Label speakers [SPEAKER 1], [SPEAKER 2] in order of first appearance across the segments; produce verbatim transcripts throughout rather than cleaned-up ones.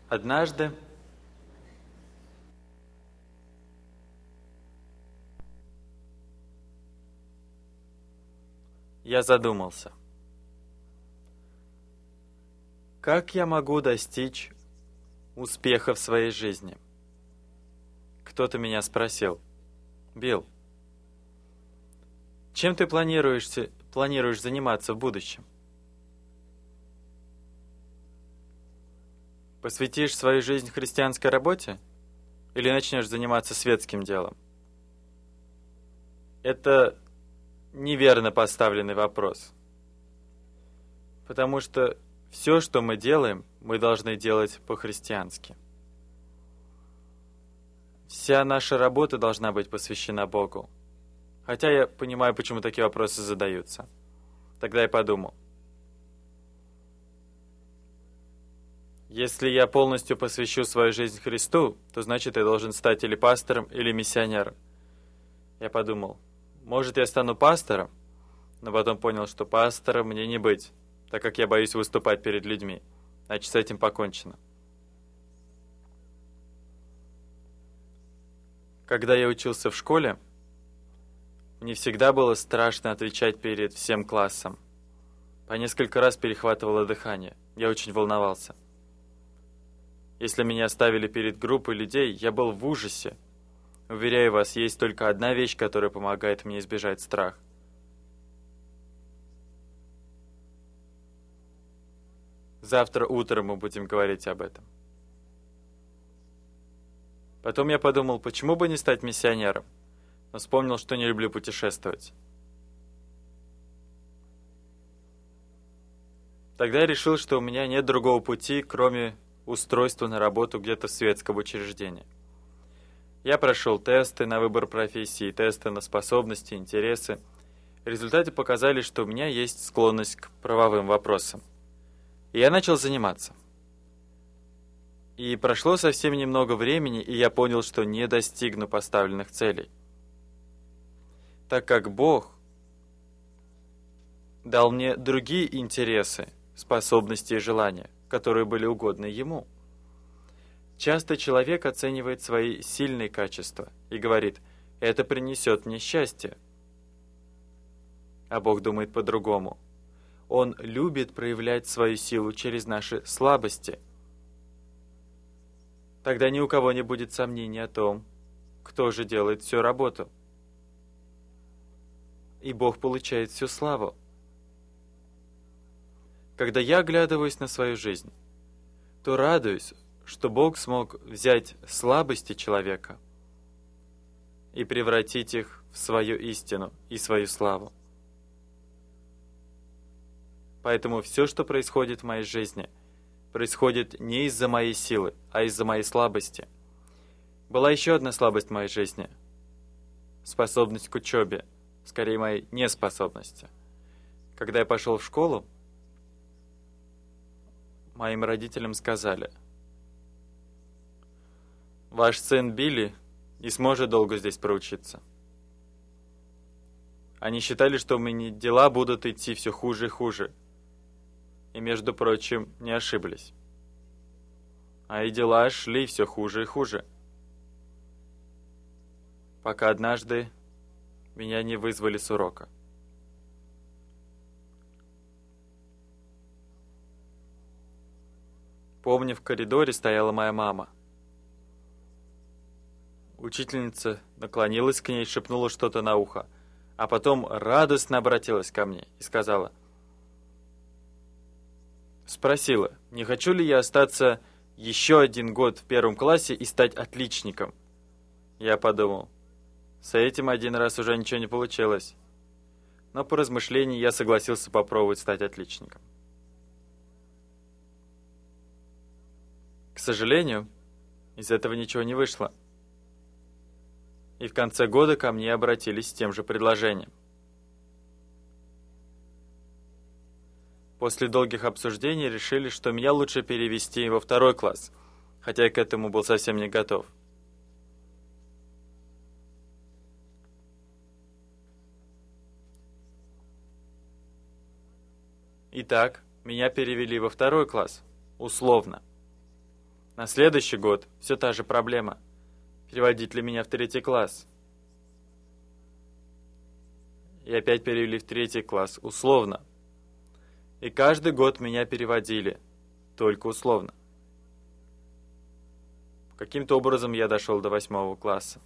[SPEAKER 1] Однажды я задумался, как я могу достичь успеха в своей жизни? Кто-то меня спросил: Билл, чем ты планируешь, планируешь заниматься в будущем? Посвятишь свою жизнь христианской работе или начнешь заниматься светским делом? Это неверно поставленный вопрос, потому что все, что мы делаем, мы должны делать по-христиански. Вся наша работа должна быть посвящена Богу. Хотя я понимаю, почему такие вопросы задаются. Тогда я подумал: если я полностью посвящу свою жизнь Христу, то значит я должен стать или пастором, или миссионером. Я подумал, может, я стану пастором, но потом понял, что пастором мне не быть, так как я боюсь выступать перед людьми. Значит, с этим покончено. Когда я учился в школе, мне всегда было страшно отвечать перед всем классом. По несколько раз перехватывало дыхание. Я очень волновался. Если меня оставили перед группой людей, я был в ужасе. Уверяю вас, есть только одна вещь, которая помогает мне избежать страха. Завтра утром мы будем говорить об этом. Потом я подумал, почему бы не стать миссионером, но вспомнил, что не люблю путешествовать. Тогда я решил, что у меня нет другого пути, кроме устройства на работу где-то в светском учреждении. Я прошел тесты на выбор профессии, тесты на способности, интересы. Результаты показали, что у меня есть склонность к правовым вопросам. И я начал заниматься. И прошло совсем немного времени, и я понял, что не достигну поставленных целей. Так как Бог дал мне другие интересы, способности и желания, которые были угодны Ему. Часто человек оценивает свои сильные качества и говорит: это принесет мне счастье. А Бог думает по-другому. Он любит проявлять свою силу через наши слабости. Тогда ни у кого не будет сомнений о том, кто же делает всю работу. И Бог получает всю славу. Когда я оглядываюсь на свою жизнь, то радуюсь, что Бог смог взять слабости человека и превратить их в свою истину и свою славу. Поэтому все, что происходит в моей жизни, происходит не из-за моей силы, а из-за моей слабости. Была еще одна слабость в моей жизни – способность к учебе, скорее моей неспособности. Когда я пошел в школу, моим родителям сказали: ваш сын Билли не сможет долго здесь проучиться. Они считали, что у меня дела будут идти все хуже и хуже. И, между прочим, не ошиблись. А и дела шли все хуже и хуже. Пока однажды меня не вызвали с урока. Помню, в коридоре стояла моя мама. Учительница наклонилась к ней, шепнула что-то на ухо, а потом радостно обратилась ко мне и сказала, спросила, не хочу ли я остаться еще один год в первом классе и стать отличником. Я подумал, с этим один раз уже ничего не получилось. Но по размышлению я согласился попробовать стать отличником. К сожалению, из этого ничего не вышло. И в конце года ко мне обратились с тем же предложением. После долгих обсуждений решили, что меня лучше перевести во второй класс, хотя я к этому был совсем не готов. Итак, меня перевели во второй класс, условно. На следующий год все та же проблема. Переводить ли меня в третий класс? И опять перевели в третий класс, условно. И каждый год меня переводили, только условно. Каким-то образом я дошел до восьмого класса.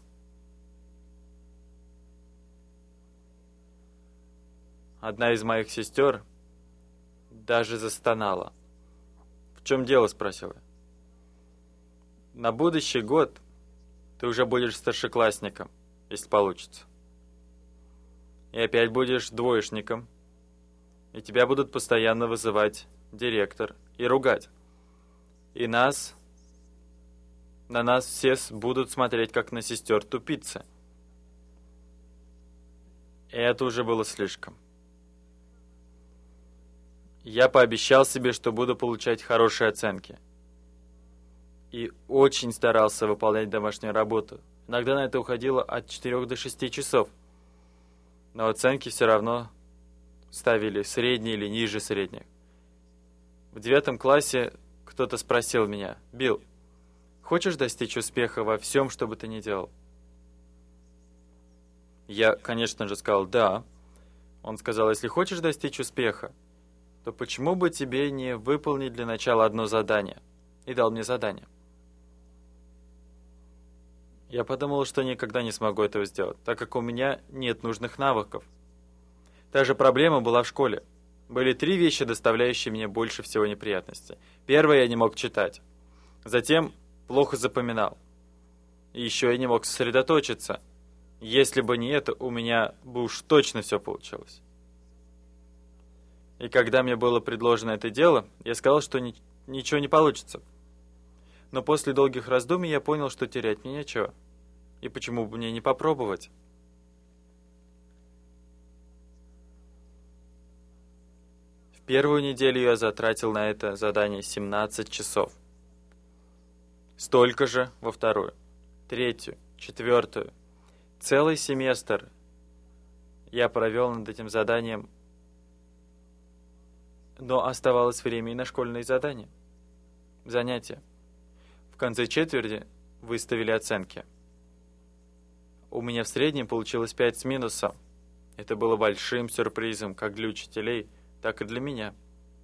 [SPEAKER 1] Одна из моих сестер даже застонала. «В чем дело?» — спросил я. «На будущий год ты уже будешь старшеклассником, если получится. И опять будешь двоечником. И тебя будут постоянно вызывать директор и ругать. И нас, на нас все будут смотреть, как на сестер тупицы». И это уже было слишком. Я пообещал себе, что буду получать хорошие оценки. И очень старался выполнять домашнюю работу. Иногда на это уходило от четырёх до шести часов. Но оценки все равно ставили средние или ниже средних. В девятом классе кто-то спросил меня: «Билл, хочешь достичь успеха во всем, что бы ты ни делал?» Я, конечно же, сказал «да». Он сказал: «Если хочешь достичь успеха, то почему бы тебе не выполнить для начала одно задание?» И дал мне задание. Я подумал, что никогда не смогу этого сделать, так как у меня нет нужных навыков. Та же проблема была в школе. Были три вещи, доставляющие мне больше всего неприятностей. Первое, я не мог читать. Затем плохо запоминал. И еще я не мог сосредоточиться. Если бы не это, у меня бы уж точно все получилось. И когда мне было предложено это дело, я сказал, что ни- ничего не получится. Но после долгих раздумий я понял, что терять мне нечего. И почему бы мне не попробовать? В первую неделю я затратил на это задание семнадцать часов. Столько же во вторую, третью, четвертую. Целый семестр я провел над этим заданием, но оставалось время и на школьные задания, занятия. В конце четверти выставили оценки. У меня в среднем получилось пять с минусом. Это было большим сюрпризом как для учителей, так и для меня.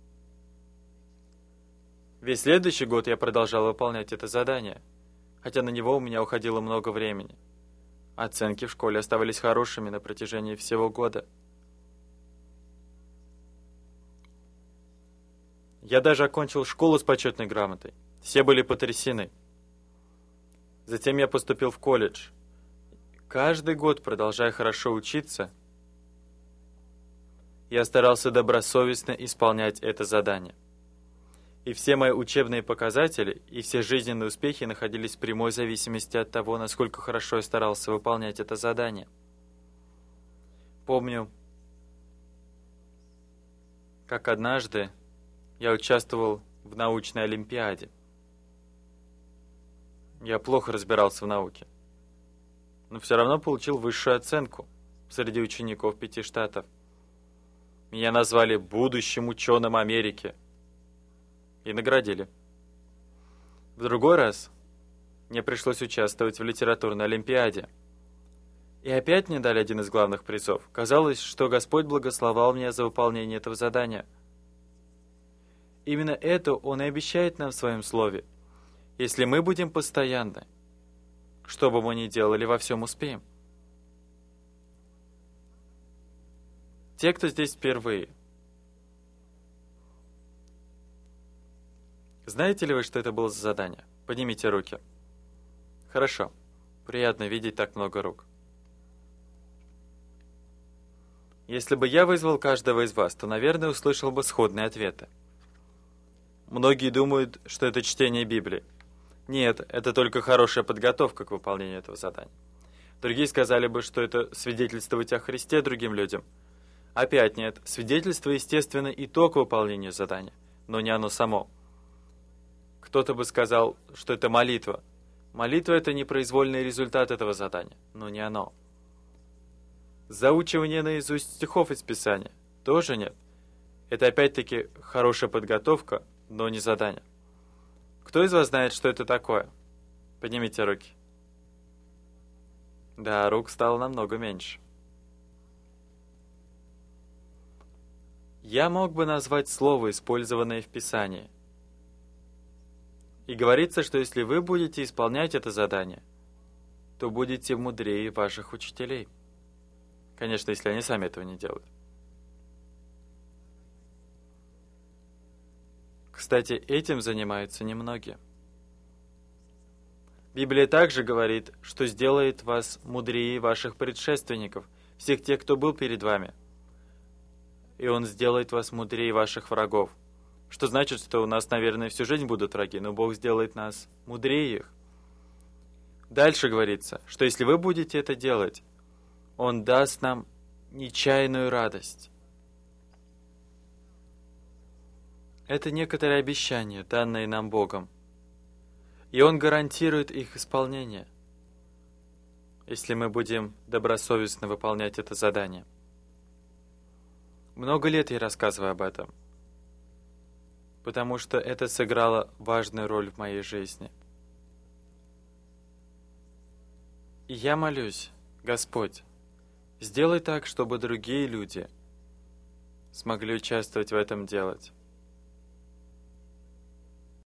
[SPEAKER 1] Весь следующий год я продолжал выполнять это задание, хотя на него у меня уходило много времени. Оценки в школе оставались хорошими на протяжении всего года. Я даже окончил школу с почетной грамотой. Все были потрясены. Затем я поступил в колледж. Каждый год, продолжая хорошо учиться, я старался добросовестно исполнять это задание. И все мои учебные показатели и все жизненные успехи находились в прямой зависимости от того, насколько хорошо я старался выполнять это задание. Помню, как однажды я участвовал в научной олимпиаде. Я плохо разбирался в науке, но все равно получил высшую оценку среди учеников пяти штатов. Меня назвали будущим ученым Америки и наградили. В другой раз мне пришлось участвовать в литературной олимпиаде. И опять мне дали один из главных призов. Казалось, что Господь благословал меня за выполнение этого задания. Именно это Он и обещает нам в Своем Слове. Если мы будем постоянны, что бы мы ни делали, во всем успеем. Те, кто здесь впервые, знаете ли вы, что это было за задание? Поднимите руки. Хорошо. Приятно видеть так много рук. Если бы я вызвал каждого из вас, то, наверное, услышал бы сходные ответы. Многие думают, что это чтение Библии. Нет, это только хорошая подготовка к выполнению этого задания. Другие сказали бы, что это свидетельствовать о Христе другим людям. Опять нет, свидетельство, естественно, итог выполнения задания, но не оно само. Кто-то бы сказал, что это молитва. Молитва – это непроизвольный результат этого задания, но не оно. Заучивание наизусть стихов из Писания тоже нет. Это опять-таки хорошая подготовка, но не задание. Кто из вас знает, что это такое? Поднимите руки. Да, рук стало намного меньше. Я мог бы назвать слово, использованное в Писании. И говорится, что если вы будете исполнять это задание, то будете мудрее ваших учителей. Конечно, если они сами этого не делают. Кстати, этим занимаются немногие. Библия также говорит, что сделает вас мудрее ваших предшественников, всех тех, кто был перед вами. И Он сделает вас мудрее ваших врагов. Что значит, что у нас, наверное, всю жизнь будут враги, но Бог сделает нас мудрее их. Дальше говорится, что если вы будете это делать, Он даст нам нечаянную радость. Это некоторые обещания, данные нам Богом. И Он гарантирует их исполнение, если мы будем добросовестно выполнять это задание. Много лет я рассказываю об этом, потому что это сыграло важную роль в моей жизни. И я молюсь, Господь, сделай так, чтобы другие люди смогли участвовать в этом делать.